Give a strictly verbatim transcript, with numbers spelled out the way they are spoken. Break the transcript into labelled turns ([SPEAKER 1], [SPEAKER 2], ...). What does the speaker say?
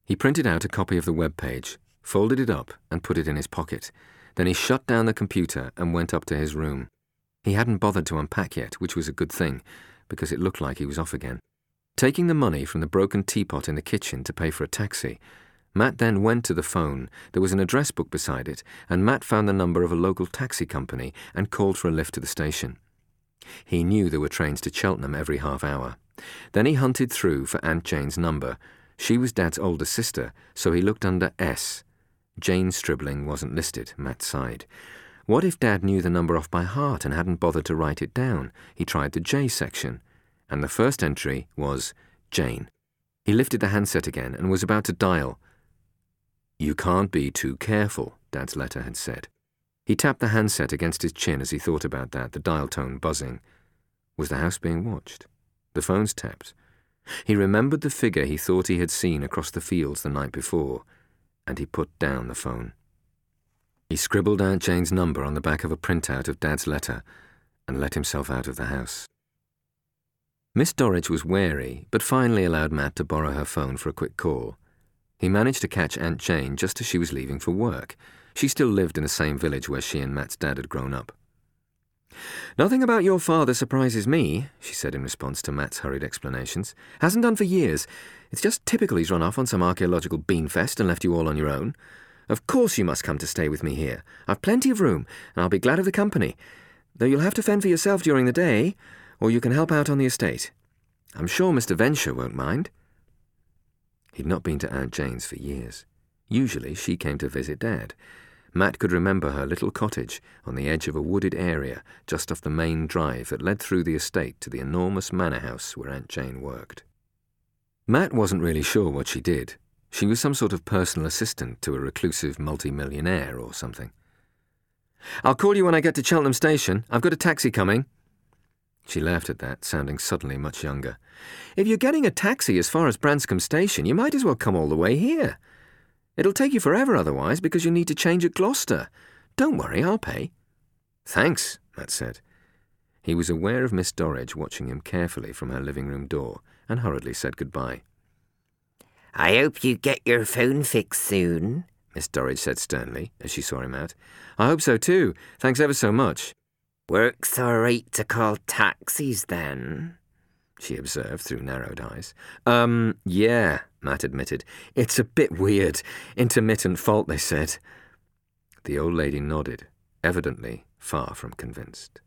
[SPEAKER 1] He printed out a copy of the web page, folded it up and put it in his pocket. Then he shut down the computer and went up to his room. He hadn't bothered to unpack yet, which was a good thing, because it looked like he was off again. Taking the money from the broken teapot in the kitchen to pay for a taxi, Matt then went to the phone. There was an address book beside it, and Matt found the number of a local taxi company and called for a lift to the station. He knew there were trains to Cheltenham every half hour. Then he hunted through for Aunt Jane's number. She was Dad's older sister, so he looked under S. Jane Stribling wasn't listed, Matt sighed. What if Dad knew the number off by heart and hadn't bothered to write it down? He tried the J section, and the first entry was Jane. He lifted the handset again and was about to dial. "You can't be too careful," Dad's letter had said. He tapped the handset against his chin as he thought about that, the dial tone buzzing. Was the house being watched? The phones tapped. He remembered the figure he thought he had seen across the fields the night before, and he put down the phone. He scribbled Aunt Jane's number on the back of a printout of Dad's letter and let himself out of the house. Miss Dorridge was wary, but finally allowed Matt to borrow her phone for a quick call. He managed to catch Aunt Jane just as she was leaving for work. She still lived in the same village where she and Matt's dad had grown up. "Nothing about your father surprises me," she said in response to Matt's hurried explanations. "Hasn't done for years. It's just typical he's run off on some archaeological beanfest and left you all on your own. Of course you must come to stay with me here. I've plenty of room, and I'll be glad of the company. Though you'll have to fend for yourself during the day, or you can help out on the estate. I'm sure Mister Venture won't mind." He'd not been to Aunt Jane's for years. Usually she came to visit Dad. Matt could remember her little cottage on the edge of a wooded area just off the main drive that led through the estate to the enormous manor house where Aunt Jane worked. Matt wasn't really sure what she did. She was some sort of personal assistant to a reclusive multi-millionaire or something. "I'll call you when I get to Cheltenham Station. I've got a taxi coming." She laughed at that, sounding suddenly much younger. "If you're getting a taxi as far as Branscombe Station, you might as well come all the way here. It'll take you forever otherwise because you'll need to change at Gloucester. Don't worry, I'll pay." "Thanks," Matt said. He was aware of Miss Dorridge watching him carefully from her living room door and hurriedly said goodbye.
[SPEAKER 2] "I hope you get your phone fixed soon,"
[SPEAKER 1] Miss Dorridge said sternly as she saw him out. "I hope so too. Thanks ever so much."
[SPEAKER 2] "Works all right to call taxis then?"
[SPEAKER 1] she observed through narrowed eyes. Um, yeah, Matt admitted. "It's a bit weird. Intermittent fault, they said." The old lady nodded, evidently far from convinced.